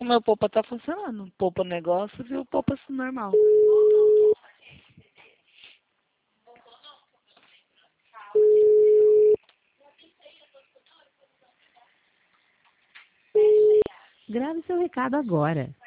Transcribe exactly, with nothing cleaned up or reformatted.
O meu Poupa tá funcionando. Poupa negócios e o Poupa normal. Grave seu recado agora.